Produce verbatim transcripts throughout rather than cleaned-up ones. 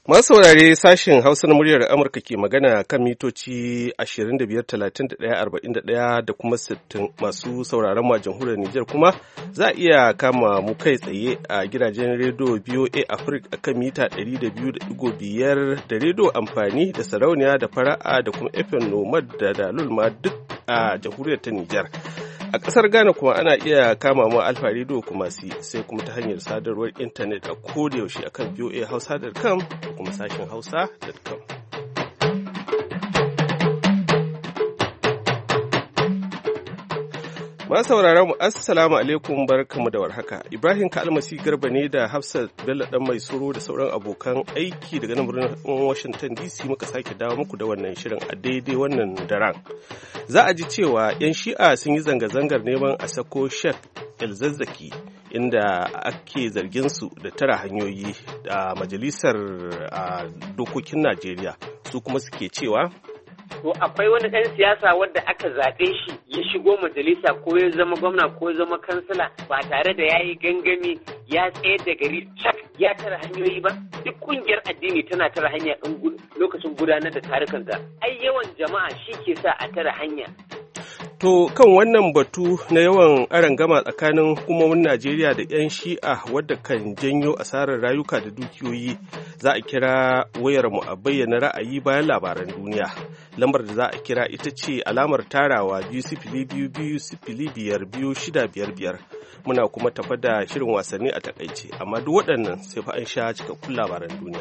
Masu saurare sashen Hausa na muryar Amurka ke magana kan mitoci ashirin da biyar, talatin da ɗaya, arba'in da ɗaya da kuma sittin. Masu sauraron mu a jamhuriyar Nijar kuma za a iya kama mu kai tsaye a gidajen rediyo V O A Africa akan mita ɗari da biyu da ɗigo biyar da rediyo amfani da sarauniya da fara'a da kuma F M Nomad da Dalul ma duk a jamhuriyar ta Nijar. A ƙasar Ghana kuma ana iya kama mu Alfa Radio kuma sai kuma ta hanyar sadarwar intanet a kodayaushe akan V O A Hausa dot com da kuma sashen Hausa dot com. Masu sauraron mu assalamu alaikum barkamu da warhaka. Ibrahim Kalmasi Garba ne da Hafsat Bello dan mai soro da sauran abokan aiki daga nan birnin Washington D C muka sake dawo muku da wannan shirin a daidai wannan daren. Za a ji cewa 'yan Shi'a sun yi zanga-zangar neman a sako Sheikh El-Zazzaki inda ake zargin su da tara hanyoyi a majalisar dokokin Najeriya. Su kuma suke cewa to akwai wani ɗan siyasa wanda aka zaɓe shi ya shigo majalisa ko ya zama gwamna ko ya zama kansila ba tare da ya yi gangami ya tsayar da gari cak ya tara hanyoyi ba. Duk ƙungiyar addini tana tara hanya ɗin lokacin gudanar da tarikanta. Ai yawan jama'a shi ke sa a tara hanya. To kan wannan batu na yawan arangama tsakanin hukumomin Najeriya da 'yan Shi'a wadda kan janyo asarar rayuka da dukiyoyi za a kira wayarmu a bayyana ra'ayi bayan labaran duniya. Lambar da za a kira ita ce alamar tarawa biyu sifili biyu biyu sifili biyar biyu shida biyar biyar. Muna kuma tafa da shirin wasanni a takaice, amma duk waɗannan sai fa an sha cikakkun labaran duniya.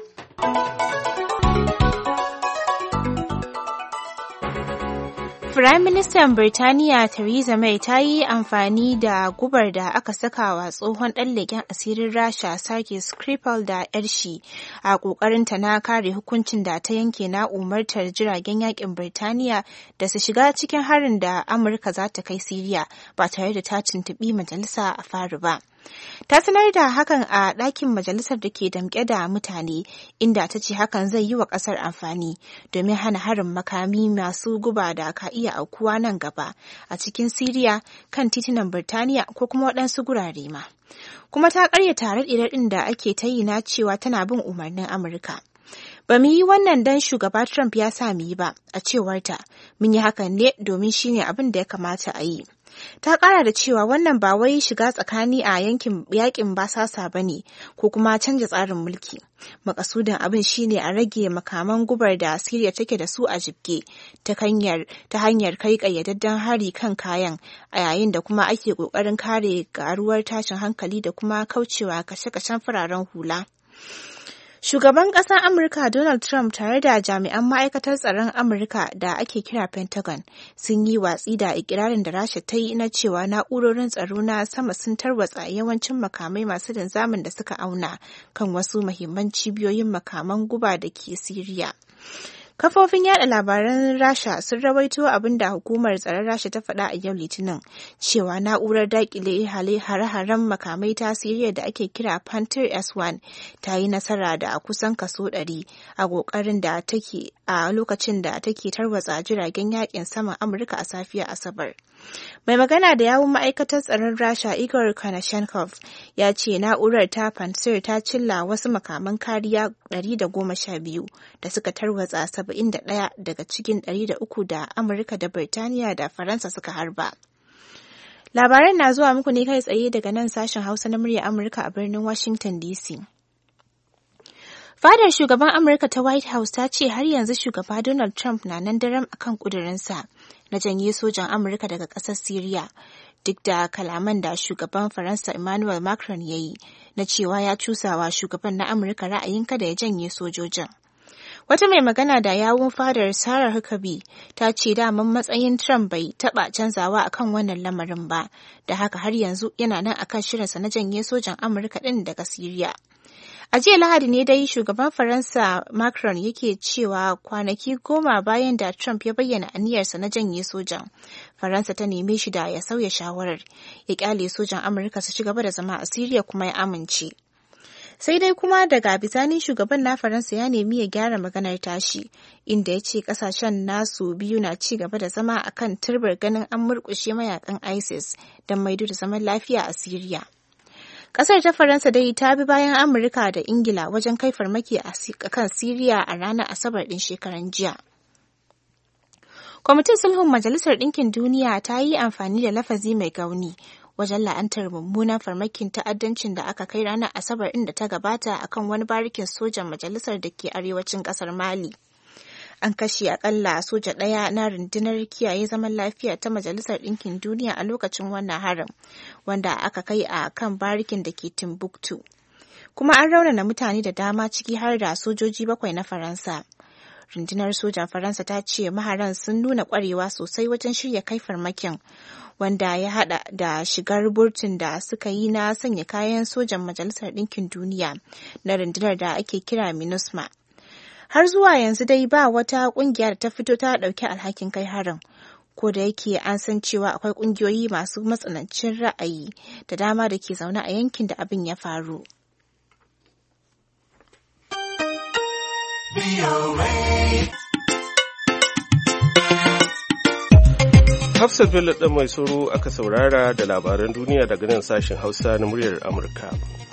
Firaministan Birtaniya Theresa May ta yi amfani da gubar da aka saka wa tsohon ɗan leƙen asirin Rasha Sergei Skripal da 'yar shi a ƙoƙarinta na kare hukuncin da ta yanke na umartar jiragen yaƙin Birtaniya da su shiga cikin harin da Amurka za ta kai Siriya ba tare da ta tuntuɓi majalisa a fari ba. Ta sanar da hakan a ɗakin majalisar da ke damƙe da mutane, inda ta ce hakan zai yi wa ƙasar amfani domin hana harin makami masu guba da ka iya aukuwa nan gaba a cikin Siriya, kan titunan Birtaniya ko kuma waɗansu gurare ma. Kuma ta ƙaryata raɗe-raɗin da ake ta yi na cewa tana bin umarnin Amurka. Ba mu yi wannan don shugaba Trump ya sa mu yi ba, a cewarta, mun yi hakan ne domin shine abin da ya kamata a yi. Ta ƙara da cewa wannan ba wai shiga tsakani a yankin yakin basasa ba ne ko kuma canja tsarin mulki. Makasudin abin shine a rage makaman gubar da Siriya take da su a jibge ta hanyar ta hanyar kai ƙayyadadden hari kan kayan a yayin da kuma ake ƙoƙarin kare ƙaruwar tashin hankali da kuma kaucewa kashe-kashen fararen hula. Shugaban ƙasar Amurka Donald Trump tare da jami'an ma'aikatar tsaron Amurka da ake kira Pentagon sun yi watsi da ikirarin da Rasha ta yi na cewa na'urorin tsaro na sama sun tarwatsa yawancin makamai masu linzamin da suka auna kan wasu muhimman cibiyoyin makaman guba da ke Siriya. Kafofin yada labaran Rasha sun rawaito abin da hukumar tsaron Rasha ta faɗa a yau Litinin, cewa na'urar daƙile hare-haren makamai ta Siriya da ake kira Panther S one ta yi nasara da kusan kaso ɗari a ƙoƙarin da take a lokacin da take tarwatsa jiragen yaƙin saman Amurka a safiyar Asabar. Mai magana da yawun ma'aikatar tsaron Rasha Igor Konashenkov ya ce na'urar ta Panther ta cilla wasu makaman kariya ɗari da goma sha biyu da suka tarwatsa saba'in da ɗaya daga cikin ɗari da uku da Amurka da Birtaniya da Faransa suka harba. Labaran na zuwa muku ne kai tsaye daga nan sashen Hausa na murya Amurka a birnin Washington D C. Fadar shugaban Amurka ta White House ta ce har yanzu shugaba Donald Trump na nan daram akan ƙudurinsa na janye sojan Amurka daga ƙasar Siriya, duk da kalaman da shugaban Faransa Emmanuel Macron ya yi na cewa ya cusawa shugaban na Amurka ra'ayin kada ya janye sojojin. Wata mai magana da yawun fadar Sarah Huckabee ta ce daman matsayin Trump bai taɓa canzawa akan wannan lamarin ba, da haka har yanzu yana nan akan shirinsa na janye sojan Amurka ɗin daga Siriya. A jiya Lahadi ne dai shugaban Faransa Macron yake cewa kwanaki goma bayan da Trump ya bayyana aniyarsa na janye sojan, Faransa ta neme shi da ya sauya shawarar, ya kyale sojan Amurka su ci gaba da zama a Siriya kuma ya amince. Sai dai kuma daga bisani shugaban na Faransa ya nemi ya gyara maganar tashi, inda ya ce kasashen nasu biyu na ci gaba da zama akan turbar ganin an murƙushe mayakan ISIS don maido da zaman lafiya a Siriya. Ƙasar ta Faransa dai ta bi bayan Amurka da Ingila wajen kai farmaki a kan Siriya a ranar Asabar ɗin shekaran jiya. Kwamitin Sulhun Majalisar Ɗinkin Duniya ta yi amfani da lafazi mai gauni wajen la'antar mummunan farmakin ta'addancin da aka kai ranar Asabar ɗin da ta gabata akan wani barikin sojan majalisar da ke arewacin ƙasar Mali. An kashe akalla soja ɗaya na rundunar kiyaye zaman lafiya ta Majalisar Ɗinkin Duniya a lokacin wannan harin, wanda aka kai a kan barikin da ke Timbuktu. Kuma an raunana mutane da dama ciki har da sojoji bakwai na Faransa. Rundunar sojan Faransa ta ce maharan sun nuna ƙwarewa sosai wajen shirya kai farmakin, wanda ya haɗa da shigar burtun da suka yi na sanya kayan sojan Majalisar Ɗinkin Duniya na rundunar da ake kira MINUSMA. Har zuwa yanzu dai ba wata kungiya da ta fito ta ɗauki alhakin kai harin, ko da yake an san cewa akwai kungiyoyi masu matsanancin ra'ayi da dama da ke zaune a yankin da abin ya faru. Hafsat Bello ɗan mai tsoro aka saurara da labaran duniya daga nan sashen Hausa na muryar Amurka.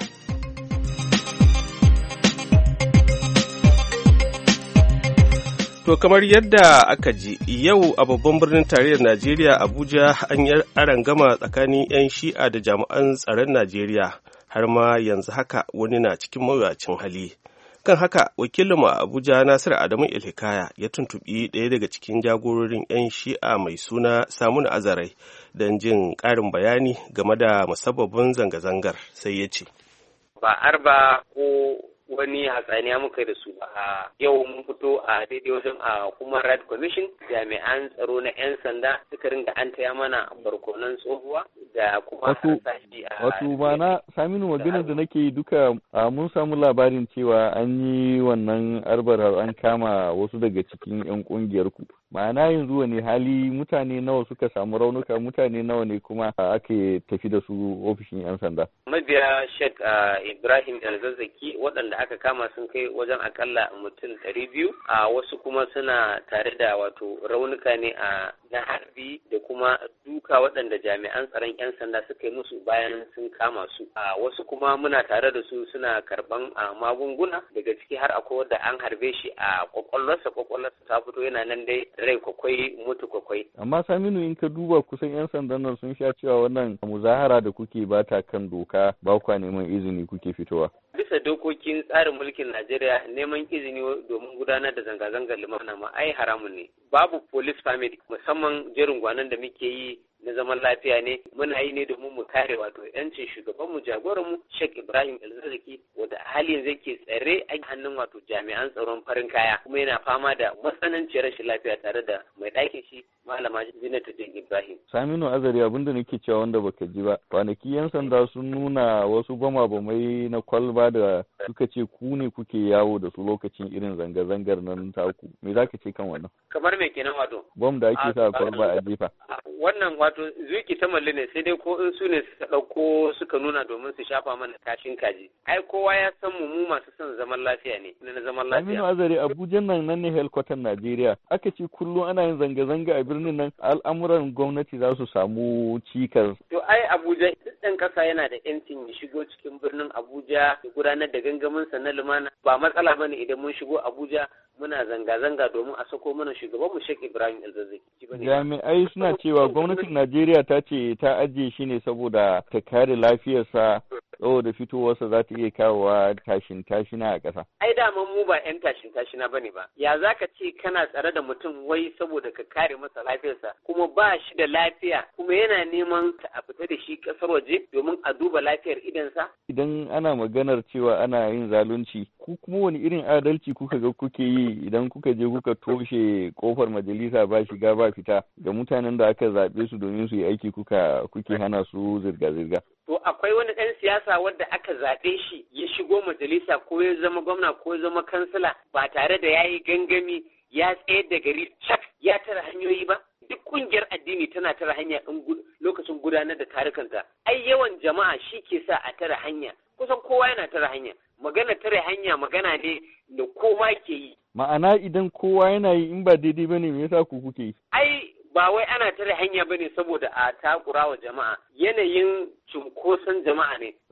To kamar yadda aka ji yau a babban birnin tarayyar Najeriya Abuja an yi arangama tsakanin 'yan shi'a da jami'an tsaron Najeriya har ma yanzu haka wani na cikin mawuyacin hali. Kan haka wakilinmu a Abuja Nasiru Adamu Ilhikaya ya tuntuɓi ɗaya daga cikin jagororin 'yan shi'a mai suna Saminu Azarai don jin ƙarin bayani game da musabbabin zanga-zangar sai ya ce. Ba arba ko wani hatsaniya muka da su a yau mun fito a daidai wajen a Human Rights Commission jami'an tsaro na 'yan sanda suka ringa an taya mana barkonan tsohuwa da kuma sashi a wato ba na Saminu maganar da nake yi duka mun samu labarin cewa an yi wannan arbar an kama wasu daga cikin 'yan kungiyar ku ma'ana yanzu wani hali mutane nawa suka samu raunuka mutane nawa ne kuma ake tafi da su ofishin 'yan sanda mabiya Sheikh Ibrahim Elzazzaki waɗanda aka kama sun kai wajen akalla mutum ɗari biyu a wasu kuma suna tare da wato raunuka ne a na harbi da kuma duka waɗanda jami'an tsaron 'yan sanda suka yi musu bayan sun kama su a wasu kuma muna tare da su suna karban magunguna daga ciki har akwai wanda an harbe shi a kwakwalwarsa kwakwalwarsa ta fito yana nan dai rai kwakwai mutu kwakwai. Amma Saminu in ka duba kusan 'yan sandan nan sun sha cewa wannan muzahara da kuke ba ta kan doka ba kwa neman izini kuke fitowa. Bisa dokokin tsarin mulkin Najeriya neman izini domin gudanar da zanga-zangar lumana ma ai haramun ne. Babu police permit musamman jerin gwanan da muke yi na zaman lafiya ne muna yi ne domin mu kare wato yancin shugabanmu jagoranmu Sheikh Ibrahim Elzazzaki wanda a hali yanzu yake tsare a hannun wato jami'an tsaron farin kaya kuma yana fama da matsananciyar rashin lafiya tare da mai ɗakin shi malama Zinatu Ibrahim. Saminu Azari abinda nake cewa wanda baka ji ba kwanaki yan sanda sun nuna wasu bama bamai na kwalba da suka ce ku ne kuke yawo da su lokacin irin zanga-zangar nan taku me zaka ce kan wannan? Kamar me kenan wato? Bom da ake sa kwalba a jefa. Wannan wato zuki ta malle ne sai dai ko in su ne suka ɗauko suka nuna domin su shafa mana kashin kaji. Ai kowa ya san mu mu masu son zaman lafiya ne na zaman lafiya. Aminu Azari Abuja nan nan ne helkwatan Najeriya. Aka ce kullum ana yin zanga-zanga a birnin nan al'amuran gwamnati za su samu cikas. To ai Abuja ɗan ƙasa yana da ƴancin ya shigo cikin birnin Abuja ya gudanar da gangamin sa na lumana ba matsala bane idan mun shigo Abuja muna zanga-zanga domin a sako mana shugaban mu Sheikh Ibrahim Elzazzaki. Jami'ai suna cewa gwamnatin Najeriya ta ce ta ajiye shi ne saboda ta kare lafiyarsa saboda fitowarsa za ta iya kawowa tashin tashina a ƙasa. Ai daman mu ba 'yan tashin tashina bane ba. Ya za ka ce kana tsare da mutum wai saboda ka kare masa lafiyarsa kuma ba shi da lafiya kuma yana neman a fita da shi ƙasar waje domin a duba lafiyar idansa? Idan ana maganar cewa ana yin zalunci, ku kuma wani irin adalci kuka ga kuke yi idan kuka je kuka toshe kofar majalisa ba shiga ba fita ga mutanen da aka zaɓe su domin su yi aiki kuka kuke hana su zirga-zirga? To akwai wani ɗan siyasa wanda aka zaɓe shi ya shigo majalisa ko ya zama gwamna ko ya zama kansila ba tare da ya yi gangami ya tsayar da gari cak ya tara hanyoyi ba? Duk ƙungiyar addini tana tara hanya in lokacin gudanar da tarikanta. Ai yawan jama'a shi ke sa a tara hanya. Kusan kowa yana tara hanya. Magana tare hanya magana ne da kowa ke yi. Ma'ana idan kowa yana yi in ba daidai bane me yasa ku kuke yi? Ai ba wai ana tare hanya bane saboda a takura wa jama'a. Yanayin cunkoson jama'a ne.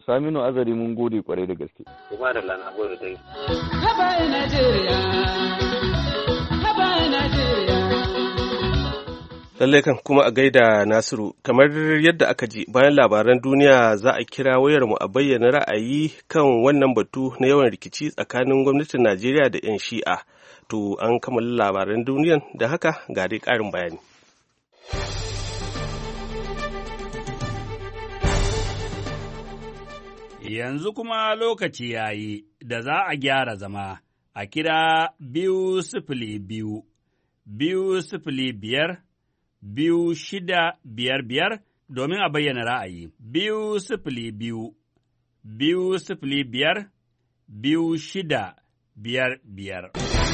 Saminu Azari mun gode kwarai da gaske. Kuma da lana gode dai. Haba Najeriya. Haba Najeriya. Lallai kan kuma a gaida Nasiru, kamar yadda aka ji bayan labaran duniya za a kira wayarmu a bayyana ra'ayi kan wannan batu na yawan rikici tsakanin gwamnatin Najeriya da 'yan shi'a. To an kammala labaran duniyan da haka ga dai ƙarin bayani. Yanzu kuma lokaci ya yi da za a gyara zama a kira biyu sifili biyu, biyu sifili biyar, biyu shida biyar biyar domin a bayyana ra'ayi. Biyu sifili biyu, biyu sifili biyar, biyu shida biyar biyar.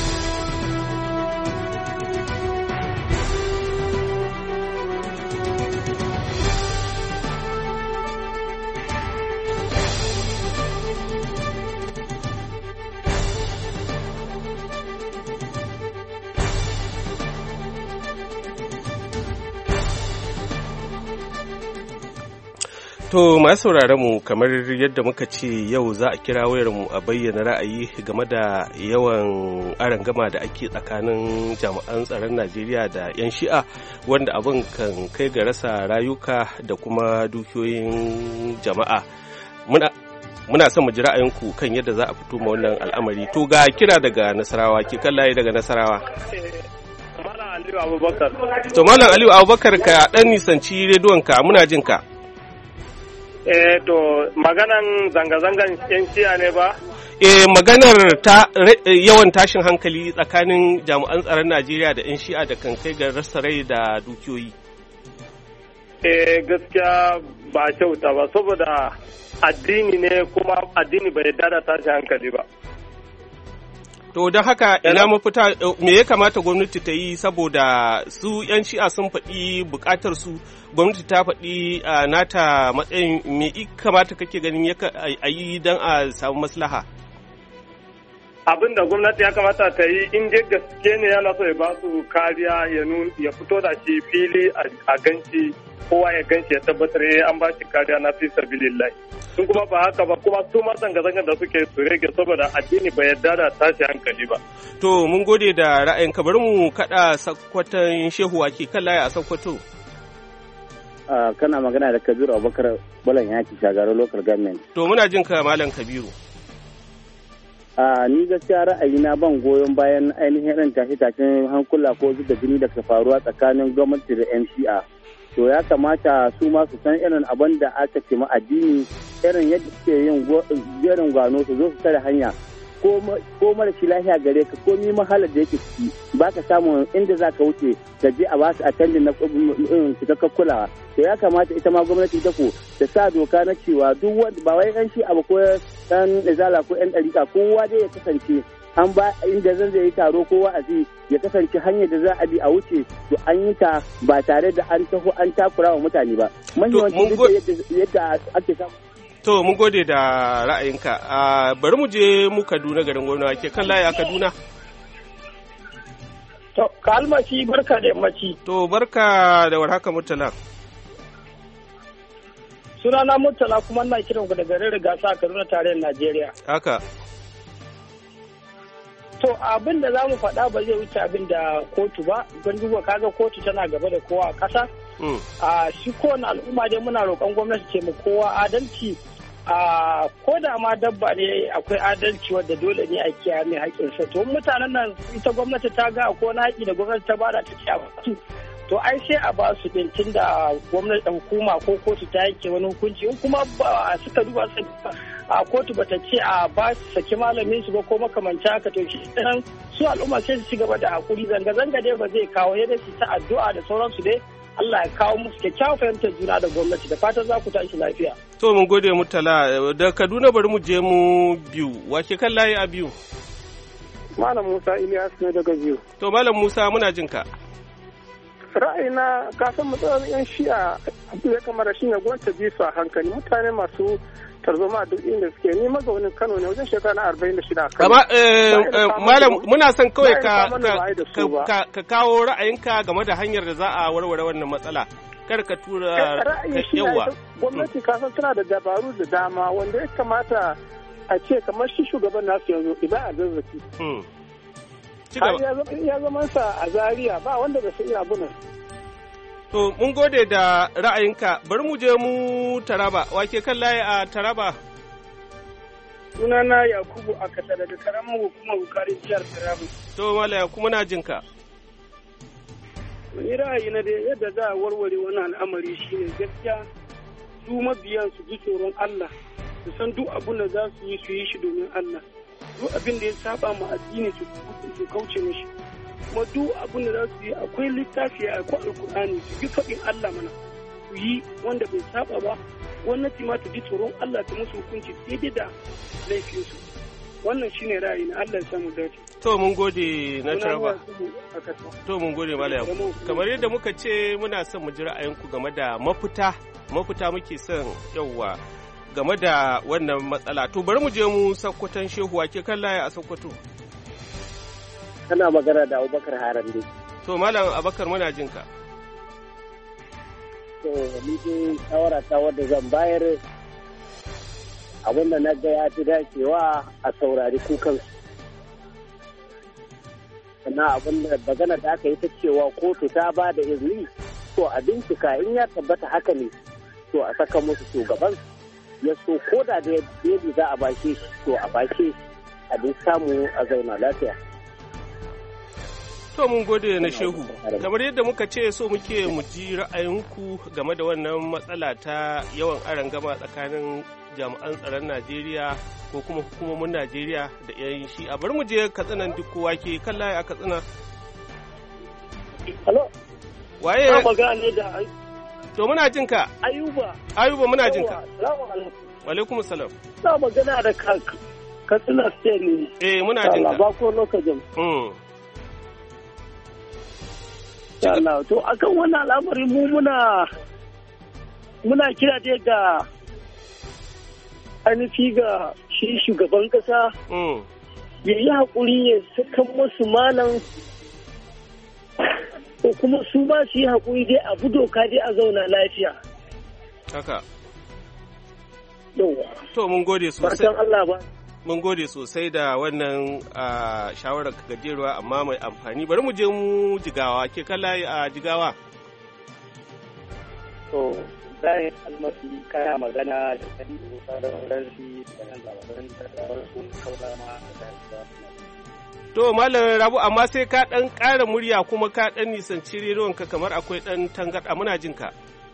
To masu sauraron mu kamar yadda muka ce yau za a kira wayarmu a bayyana ra'ayi game da yawan arangama da ake tsakanin jami'an tsaron Najeriya da 'yan shi'a wanda abin kan kai ga rasa rayuka da kuma dukiyoyin jama'a. Muna muna son mu ji ra'ayinku kan yadda za a fito ma wannan al'amari. To ga kira daga Nasarawa, ki kallaye daga Nasarawa. Malam Aliyu Abubakar. To Malam Aliyu Abubakar ka dan nisanci rediyonka muna jin ka. Eh to maganan zanga-zangan yan shiya ne ba? Eh maganar ta yawan tashin hankali tsakanin jami'an tsaron Najeriya da yan shi'a da kan kai ga rasa rai da dukiyoyi. Eh gaskiya ba kyauta ba saboda addini ne kuma addini bai yarda da tashin hankali ba. To don haka ina mafita me ya kamata gwamnati ta yi saboda su 'yan shi'a sun faɗi buƙatar su gwamnati ta faɗi nata matsayin me ya kamata kake ganin a yi don a samu maslaha? Abin da gwamnati ya kamata ta yi in dai gaske ne yana so ya ba su kariya ya fito da shi fili a ganci kowa ya ganci ya tabbatar an ba shi kariya na fi sabilillahi. Sun kuma ba haka ba kuma su ma zanga-zangar da suke su rage saboda addini bai yarda da tashi hankali ba. To mun gode da ra'ayin ka bari mu kada sakkwatan shehu ake kan laya a Sokoto. Kana magana da Kabiru Abubakar Bolan Yaki Shagaro Local Government. To muna jin ka Malam Kabiru. Ni gaskiya ra'ayina ban goyon bayan ainihin irin tashe-tashen hankula ko zuba jini da ke faruwa tsakanin gwamnati da 'yan shi'a. To ya kamata su ma su san irin abin da aka ce ma addini irin yadda suke yin jerin gwano su zo su tare hanya ko mara shi lafiya gare ka ko ni mahalar da yake ciki ba ka samu inda za ka wuce da je a ba su attending na cikakken kulawa. To ya kamata ita ma gwamnati ta ko ta sa doka na cewa duk wanda ba wai yan shi abu ko yan izala ko yan ɗarika kowa dai ya kasance an ba inda zan zai yi taro ko wa'azi ya kasance hanyar da za a bi a wuce to an yi ta ba tare da an taho an takura wa mutane ba. Mahimmanci yadda ake samu. To mun gode da ra'ayinka. Bari mu je mu Kaduna garin gwamna ke kan layi a Kaduna. To kalmaci barka da yammaci. To barka da warhaka Murtala. Sunana Murtala kuma ina kiran ku daga garin Rigasa a Kaduna tarayyar Najeriya. Haka. To abin da za mu faɗa ba zai wuce abin da kotu ba, don duba kaga kotu tana gaba da kowa a ƙasa. A shi kowane al'umma dai muna roƙon gwamnati ce mu kowa adalci. A ko da ma dabba ne akwai adalci wadda dole ne a kiyaye mai haƙƙinsa. To mutanen nan ita gwamnati ta ga akwai wani haƙƙi da gwamnati ta bada ta kiyaye. To ai sai a ba su ɗin da gwamnati hukuma ko kotu ta yanke wani hukunci in kuma ba suka duba su a kotu bata ce a ba su saki malamin su ba ko makamanci haka to shi nan su al'umma sai su ci gaba da hakuri zanga-zanga dai ba zai kawo yadda su ta addu'a da sauransu dai Allah ya kawo musu kyakkyawar fahimtar juna da gwamnati da fatan za ku tashi lafiya. To mun gode Murtala da Kaduna bari mu je mu biyu wake kan layi a biyu. Malam Musa Ilyas ne daga biyu. To Malam Musa muna jin ka. Ra'ayina kasan matsalar 'yan shi'a abin ya kamar shi ne gwamnati bi su a hankali mutane masu tarzoma duk inda suke ni mazaunin Kano ne wajen shekara na arba'in da shida a Kano. Amma malam muna son kawai ka ka kawo ra'ayinka game da hanyar da za a warware wannan matsala. kar ka tura yawa gwamnati kasan tana da dabaru da dama wanda ya kamata a ce kamar shi shugaban nasu yanzu idan a zazzaki ya zama sa a Zaria ba wanda ba su iya abu nan. To mun gode da ra'ayinka bari mu je mu Taraba wake kan layi a Taraba. Sunana Yakubu a kasa daga karamar hukumar Bukari jihar Taraba. To Mala Yakubu na jinka. Wani ra'ayi na da yadda za a warware wani al'amari shine gaskiya su mabiyan su ji tsoron Allah su san duk abin da za su yi su yi shi domin Allah. Duk abin da ya saba ma addini su kauce mishi. Kuma duk abin da za su yi akwai littafi akwai alkur'ani su bi faɗin Allah mana su yi wanda bai saba ba gwamnati ma ta ji tsoron Allah ta musu hukunci daidai da laifinsu wannan shine ra'ayi na Allah ya samu dace. To mun gode na Taraba. To mun gode Malam kamar yadda muka ce muna son mu ji ra'ayinku game da mafita mafita muke son yauwa game da wannan matsala to bari mu je mu Sokoton Shehu wake kan laye a Sokoto. Kana magana da Abubakar Harande. To Malam Abubakar muna jin ka. To ni dai shawara ta wadda zan bayar abinda na ga ya fi dacewa a saurari kukansu. Sannan abinda magana da aka yi ta cewa kotu ta ba da izini to a bincika in ya tabbata haka ne to a saka musu shugaban ya so ko da da yadda za a bashe shi to a bashe a duk samu a zauna lafiya. To mun gode na Shehu, kamar yadda muka ce so muke mu ji ra'ayinku game da wannan matsala ta yawan arangama tsakanin jami'an tsaron Najeriya ko kuma hukumomin Najeriya da yan shi. A bari mu je Katsinan duk kowa ke kan layi a Katsina. Hello. Waye? Ba magana ne da To muna jin ka. Ayuba. Ayuba muna jin ka. Assalamu alaikum. Wa alaikum salam. Ba magana da Katsina State ne. Eh muna jin ka. Ba ko lokacin. Mm. Allah to akan wannan al'amari mu muna muna kira dai ga ainihi ga shi shugaban kasa ya yi haƙuri ya saka musu malam ko kuma su ma su yi haƙuri dai a doka dai a zauna lafiya. Haka. Yawwa. To mun gode sosai. Barkan Allah ba. Mun gode sosai da wannan shawarar gajeruwa amma mai amfani. Bari mu je mu Jigawa, ke kalla a Jigawa. To, zai almasi kana magana da kadi da ransi da nan labaran da sun kaula ma da To, Malam Rabu, amma sai ka ɗan ƙara murya kuma ka ɗan nisanci rediyonka kamar akwai ɗan tangarɗa muna jin ka.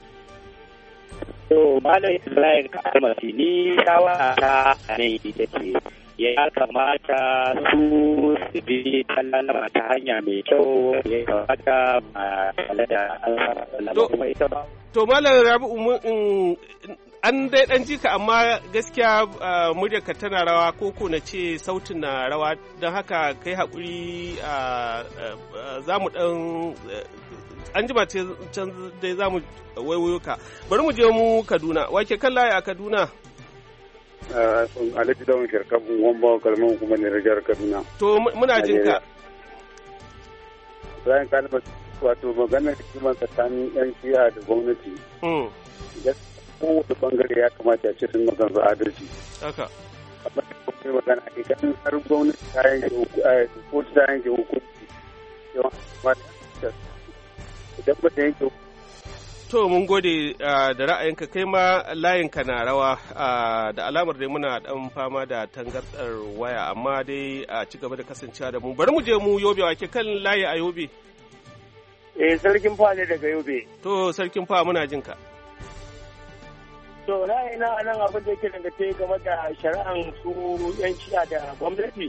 To, Malam Ibrahim ka almasi ni shawara ta ne ita ce ya kamata su su bi tallalama ta hanya mai kyau ya kamata ba tare da alama ita ba. To, Malam Rabu, an dai ɗan jika amma gaskiya muryarka tana rawa ko ko na ce sautin na rawa don haka kai haƙuri za mu ɗan an jima ce can dai za mu waiwayo ka bari mu je mu Kaduna wake kan layi a Kaduna. Alhaji Dawon Sharkabun Wamba kalmar hukumar ne jihar Kaduna. To muna jin ka. Bayan kalmar wato maganar kiman tsakanin yan shiya da gwamnati. Kowace bangare ya kamata ce sun magana adalci. Haka. Amma da kuma magana a idan har gwamnati ta yanke hukunci ta yanke hukunci. Idan ba ta yanke hukunci. To mun gode da ra'ayinka kai ma layinka na rawa da alamar dai muna dan fama da tangardar waya amma dai a ci gaba da kasancewa da mu bari mu je mu Yobe wake kan layi a Yobe. Eh sarkin fa ne daga Yobe. To sarkin fa muna jin ka. To ra'ayina a nan abin da yake dangace game da shari'an su yan shiya da gwamnati.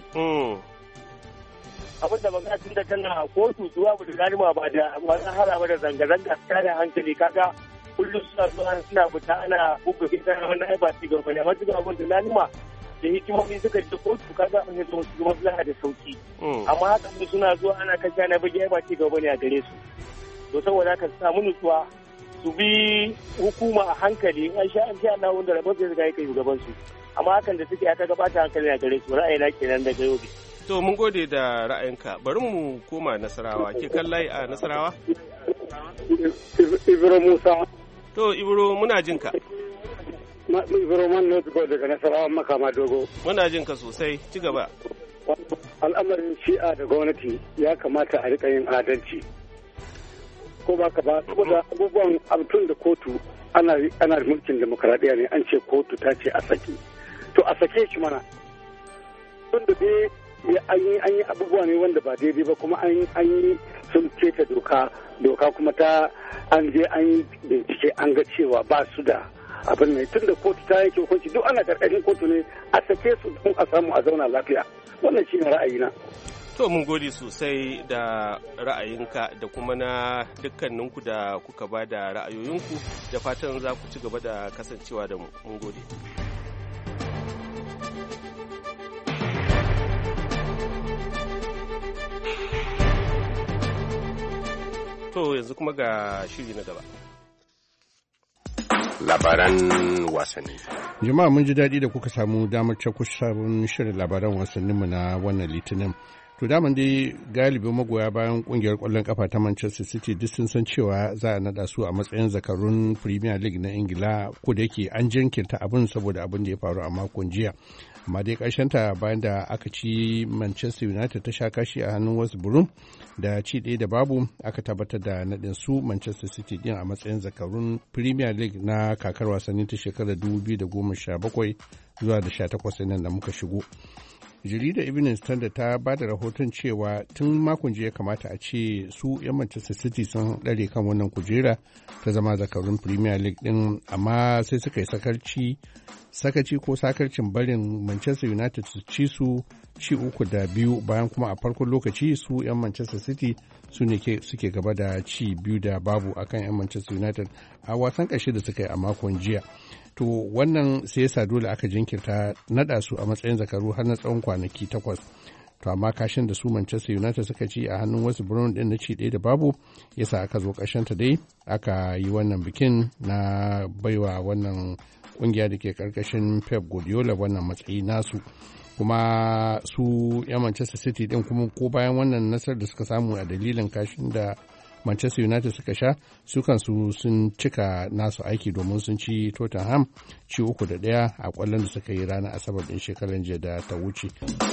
Abin da magana tun da tana kotu zuwa da lalima ba da wani haraba da zanga-zanga ta da hankali kaga kullum suna zuwa suna fita ana buga fita wani aiba ci gaba ne amma duk abin da lalima da hikimomi suka ji kotu kaga an yi zuwa su maslaha da sauki. Amma haka suna zuwa ana kashe na bage aiba ci gaba ne a gare su. To saboda haka samu nutsuwa su bi hukuma a hankali an sha an sha Allah wanda rabar da zai kai shugaban su amma hakan da suke aka gabata hankali a gare su ra'ayina kenan daga Yobe. To mun gode da ra'ayinka bari mu koma Nasarawa ke kan layi a Nasarawa. Ibro Musa. To Ibro muna jin ka. Ibro man ne daga Nasarawa makama dogo. Muna jin ka sosai, ci gaba. Al'amarin shi'a da gwamnati ya kamata a rika yin adalci. Ko ba ka ba, saboda abubuwan abtun da kotu ana ana mulkin demokradiyya ne, an ce kotu ta ce a saki. To a sake shi mana. Tun da dai an yi abubuwa ne wanda ba daidai ba, kuma an yi sun keta doka doka kuma ta an je an yi bincike an ga cewa ba su da abin ne, tun da kotu ta yanke hukunci duk ana karkashin kotu ne, a sake su don a samu a zauna lafiya. Wannan shi ne ra'ayina. To mun gode sosai da ra'ayinka da kuma na dukkaninku da kuka ba da ra'ayoyinku, da fatan za ku ci gaba da kasancewa da mu. Mun gode. To yanzu kuma ga shiri na gaba. Labaran wasanni. Jama'a mun ji daɗi da kuka samu damar cakku sabon shirin labaran wasanninmu na wannan litinin. To daman dai galibin magoya bayan kungiyar ƙwallon kafa ta Manchester City duk sun san cewa za a naɗa su a matsayin zakarun Premier League na Ingila, ko da yake an jinkirta abin saboda abin da ya faru a makon jiya. Amma dai ta bayan da aka ci Manchester United ta sha kashi a hannun West Brom da ci ɗaya da babu, aka tabbatar da naɗin su Manchester City din a matsayin zakarun Premier League na kakar wasanni ta shekarar dubu biyu da goma sha bakwai zuwa da sha takwas nan da muka shigo. Jaridar Evening Standard ta ba da rahoton cewa tun makon jiya kamata a ce su 'yan Manchester City sun ɗare kan wannan kujera ta zama zakarun Premier League ɗin, amma sai suka yi sakarci sakaci ko sakarcin barin Manchester United su ci su ci uku da biyu, bayan kuma a farkon lokaci su 'yan Manchester City su ne suke gaba da ci biyu da babu akan 'yan Manchester United a wasan ƙarshe da suka yi a makon jiya. To wannan sai yasa dole aka jinkirta naɗa su a matsayin zakaru har na tsawon kwanaki takwas. To amma kashin da su Manchester United suka ci a hannun West Brom din na ci ɗaya da babu yasa aka zo ƙarshen ta dai aka yi wannan bikin na baiwa wannan ƙungiya da ke ƙarƙashin Pep Guardiola wannan matsayi nasu. Kuma su 'yan Manchester City din kuma ko bayan wannan nasarar da suka samu a dalilin kashin da Manchester United suka sha, su kansu sun cika nasu aiki domin sun ci Tottenham ci uku da ɗaya a ƙwallon da suka yi ranar Asabar ɗin shekaran jiya da ta wuce.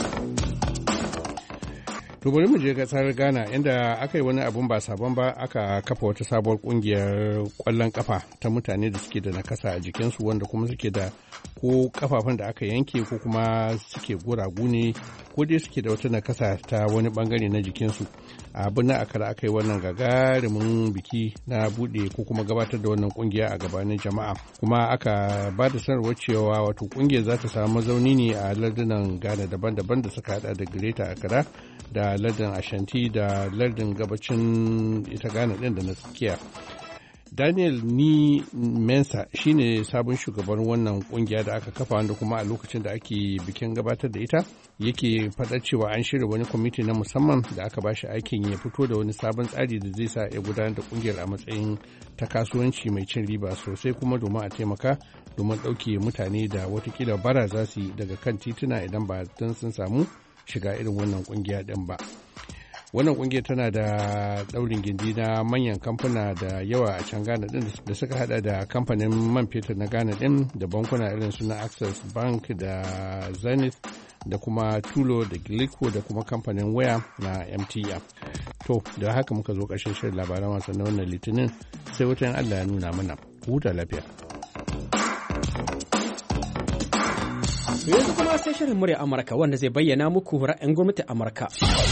To bari mu je gasar Ghana inda aka yi wani abun ba sabon ba, aka kafa wata sabuwar kungiyar kwallon kafa ta mutane da suke da nakasa a jikinsu, wanda kuma suke da ko kafafun da aka yanke ko kuma suke guragu ne ko dai suke da wata nakasa ta wani bangare na jikinsu. Abin na akara aka yi wannan gagarumin biki na bude ko kuma gabatar da wannan kungiya a gabanin jama'a, kuma aka ba da sanarwar cewa wato kungiyar za ta samu mazauni ne a lardunan Ghana daban-daban da suka hada da Greater Accra da lardin Ashanti da lardin gabacin ita Ghana din da na tsakiya. Daniel Ni Mensa shine sabon shugaban wannan kungiya da aka kafa, wanda kuma a lokacin da ake bikin gabatar da ita yake faɗar cewa an shirya wani kwamiti na musamman da aka ba shi aikin ya fito da wani sabon tsari da zai sa ya gudanar da kungiyar a matsayin ta kasuwanci mai cin riba sosai, kuma domin a taimaka domin ɗauke mutane da watakila bara za su yi daga kan tituna idan ba don sun samu shiga irin wannan kungiya din ba. Wannan kungiyar tana da daurin gindi na manyan kamfuna da yawa a can Ghana din da suka hada da kamfanin man fetur na Ghana din da bankuna irin su na Access Bank da Zenith da kuma Tulo da Glico da kuma kamfanin waya na M T N. To da haka muka zo ƙarshen shirin labaran wasan na wannan litinin, sai wutan Allah ya nuna mana. Huta lafiya. Yanzu kuma sai shirin murya Amurka wanda zai bayyana muku ra'ayin gwamnatin Amurka.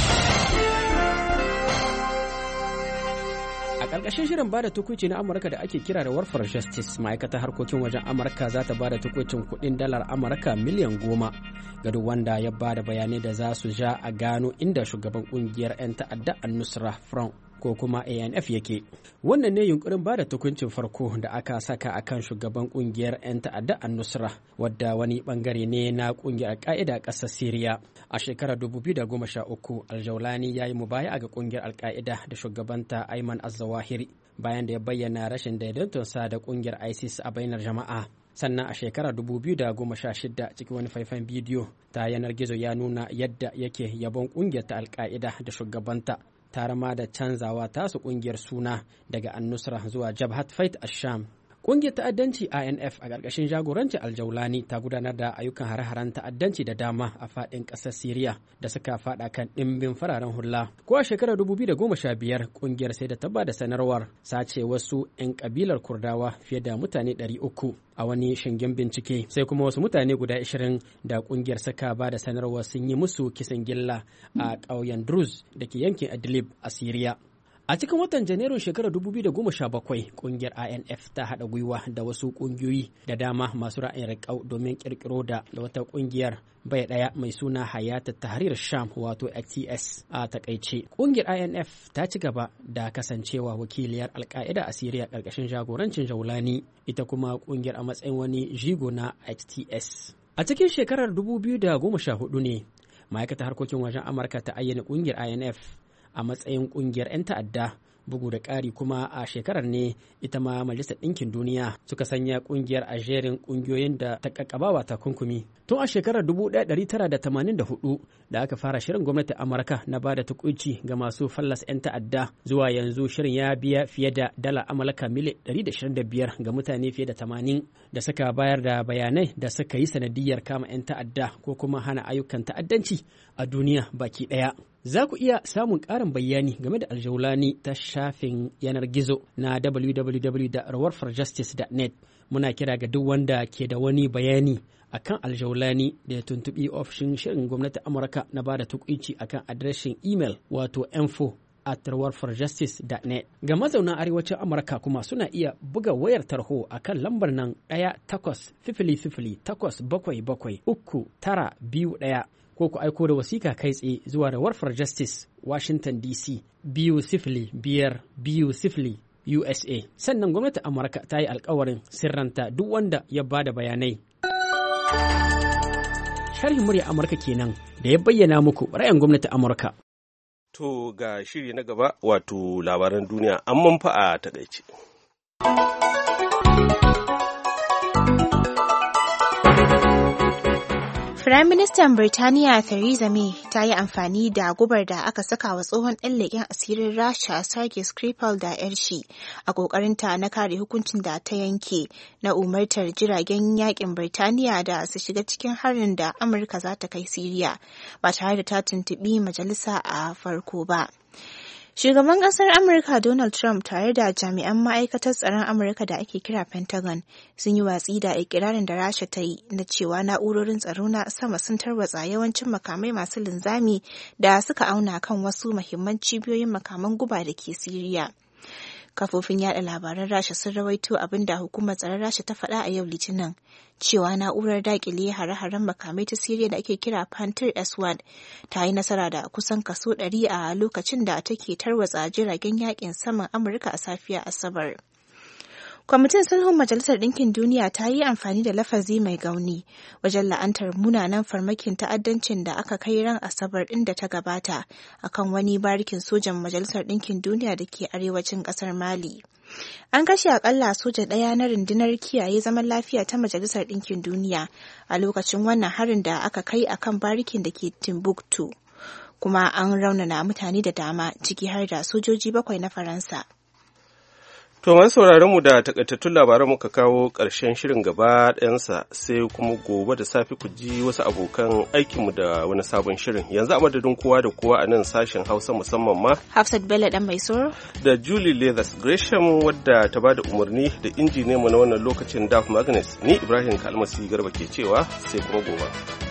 A ƙarƙashin shirin bada tukuici na Amurka da ake kira da War for Justice, ma'aikatar harkokin wajen Amurka za ta bada tukuicin kuɗin dalar Amurka miliyan goma ga duk wanda ya bada bayanai da za su ja a gano inda shugaban ƙungiyar 'yan ta'adda Al-Nusra Front ko kuma A N F yake. Wannan ne yunkurin bada tukuncin farko da aka saka akan shugaban kungiyar 'yan ta'adda Al-Nusra, wadda wani bangare ne na kungiyar Al-Qaeda a ƙasar Siriya. A shekarar dubu biyu da goma sha uku, Al-Jawlani ya yi mubaya ga kungiyar Al-Qaeda da shugabanta Ayman Az-Zawahiri bayan da ya bayyana rashin daidaitonsa da kungiyar ISIS a bainar jama'a. Sannan a shekarar dubu biyu da goma sha shida, cikin wani faifan bidiyo ta yanar gizo ya nuna yadda yake yabon kungiyar ta Al-Qaeda da shugabanta tare ma da canzawa tasu ƙungiyar suna daga An-Nusra zuwa Jabhat Fait Ash-Sham. Ƙungiyar ta'addanci I N F a ƙarƙashin jagoranci Al-Jaulani ta gudanar da ayyukan hare-haren ta'addanci da dama a faɗin ƙasar Siriya da suka faɗa kan ɗimbin fararen hula. Ko a shekarar dubu biyu da goma sha biyar ƙungiyar sai da ta ba da sanarwar sace wasu 'yan ƙabilar Kurdawa fiye da mutane ɗari uku a wani shingen bincike, sai kuma wasu mutane guda ashirin da ƙungiyar suka ba da sanarwar sun yi musu kisan gilla a ƙauyen Druze da ke yankin Idlib a Siriya. A cikin watan Janairun shekarar dubu biyu da goma sha bakwai, ƙungiyar I N F ta haɗa gwiwa da wasu ƙungiyoyi da dama masu ra'ayin riƙau domin ƙirƙiro da wata ƙungiyar bai ɗaya mai suna Hayat Tahrir Sham wato H T S a takaice. Ƙungiyar I N F ta ci gaba da kasancewa wakiliyar Al-Qaeda a Siriya ƙarƙashin jagorancin Jaulani, ita kuma ƙungiyar a matsayin wani jigo na H T S. A cikin shekarar dubu biyu da goma sha hudu ne, ma'aikatar harkokin wajen Amurka ta ayyana ƙungiyar I N F a matsayin kungiyar 'yan ta'adda, bugu da ƙari kuma a shekarar ne ita ma Majalisar Ɗinkin Duniya suka sanya kungiyar a jerin kungiyoyin da ta kakkabawa takunkumi. Tun a shekarar dubu ɗaya da ɗari tara da tamanin da hudu da aka fara shirin gwamnatin Amurka na ba da tukuici ga masu fallas 'yan ta'adda, zuwa yanzu shirin ya biya fiye da dala Amurka miliyan ɗari da ashirin da biyar ga mutane fiye da tamanin da suka bayar da bayanai da suka yi sanadiyar kama 'yan ta'adda ko kuma hana ayyukan ta'addanci a duniya baki ɗaya. Za ku iya samun ƙarin bayani game da Al-Jaulani ta shafin yanar gizo na w w w dot rawar for justice dot net. Muna kira ga duk wanda ke da wani bayani akan Al-Jaulani da ya tuntuɓi ofishin shirin gwamnatin Amurka na ba da tukuici akan adireshin email wato info at rawar for justice dot net. Ga mazauna arewacin Amurka kuma suna iya buga wayar tarho akan lambar nan ɗaya takwas sifili sifili takwas bakwai bakwai uku tara biyu ɗaya. Ko ku aiko da wasika kai tsaye zuwa da Warfar Justice, Washington D C biyu sifili biyar biyu sifili U S A. Sannan gwamnatin Amurka ta yi alkawarin sirranta duk wanda ya ba da bayanai. Sharhin murya Amurka kenan da ya bayyana muku ra'ayin gwamnatin Amurka. To ga shiri na gaba, wato labaran duniya amman fa a takaice. Firaministan Birtaniya Theresa May ta yi amfani da gubar da aka saka wa tsohon ɗan leƙen asirin Rasha Sergei Skripal da ‘yar shi a ƙoƙarinta na kare hukuncin da ta yanke na umartar jiragen yaƙin Birtaniya da su shiga cikin harin da Amurka za ta kai Siriya ba tare da ta tuntuɓi majalisa a farko ba. Shugaban ƙasar Amurka Donald Trump tare da jami'an ma'aikatar tsaron Amurka da ake kira Pentagon sun yi watsi da ikirarin da Rasha ta yi na cewa na'urorin tsaro na sama sun tarwatsa yawancin makamai masu linzami da suka auna kan wasu muhimman cibiyoyin makaman guba da ke Siriya. Kafofin yada labaran Rasha sun rawaito abin da hukumar tsaron Rasha ta faɗa a yau Litinin, cewa na'urar dakile hare-haren makamai ta Siriya da ake kira Panther S one ta yi nasara da kusan kaso ɗari a lokacin da take tarwatsa jiragen yakin saman Amurka a safiya Asabar. Kwamitin Sulhun Majalisar Ɗinkin Duniya ta yi amfani da lafazi mai gauni wajen la'antar munanan farmakin ta'addancin da aka kai ran Asabar ɗin da ta gabata akan wani barikin sojan Majalisar Ɗinkin Duniya da ke arewacin ƙasar Mali. An kashe akalla soja ɗaya na rundunar kiyaye zaman lafiya ta Majalisar Ɗinkin Duniya a lokacin wannan harin da aka kai akan barikin da ke Timbuktu, kuma an raunana mutane da dama ciki har da sojoji bakwai na Faransa. To masu sauraron mu da takaitattun labaran muka kawo ƙarshen shirin gaba ɗayansa, sai kuma gobe da safe ku ji wasu abokan aikinmu da wani sabon shirin. Yanzu a madadin kowa da kowa a nan sashen Hausa, musamman ma Hafsat Bello dan mai soro da Julie Leathers Gresham wadda ta bada umarni da injiniyanmu na wannan lokacin Daf Magnus, ni Ibrahim Kalmasi Garba ke cewa sai kuma gobe.